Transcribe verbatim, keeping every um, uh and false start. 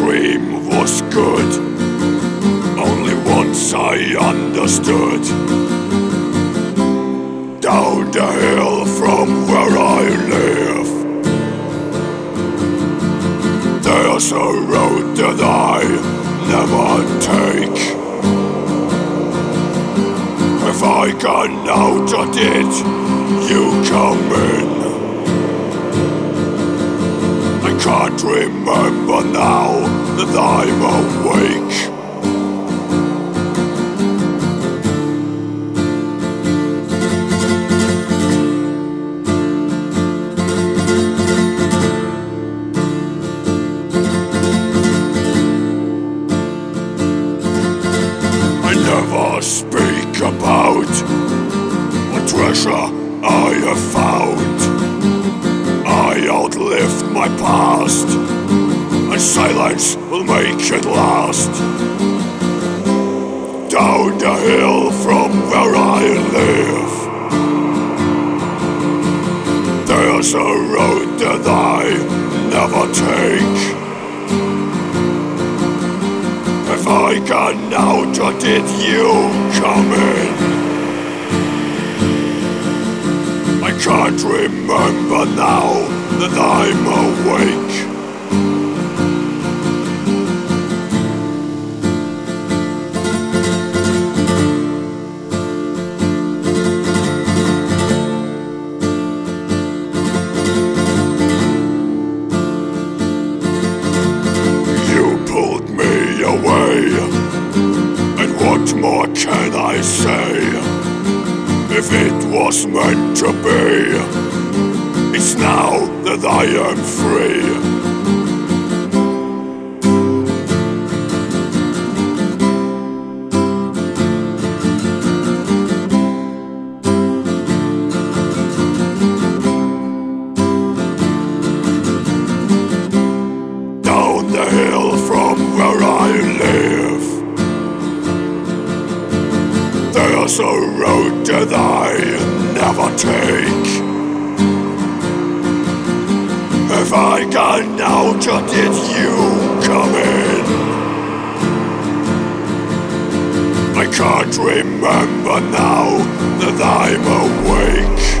dream was good. Only once I understood. Down the hill from where I live, there's a road that I never take. If I gone out of it, you come in. I can't remember now that I'm awake. I never speak about what treasure I have found. I outlived my past, and silence will make it last. Down the hill from where I live, there's a road that I never take. If I got out, or did you come in? I can't remember now that I'm awake. You pulled me away, and what more can I say? If it was meant to be, it's now that I am free. Down the hill from where I live, there's a road that I never take. If I got out, or did you come in? I can't remember now that I'm awake.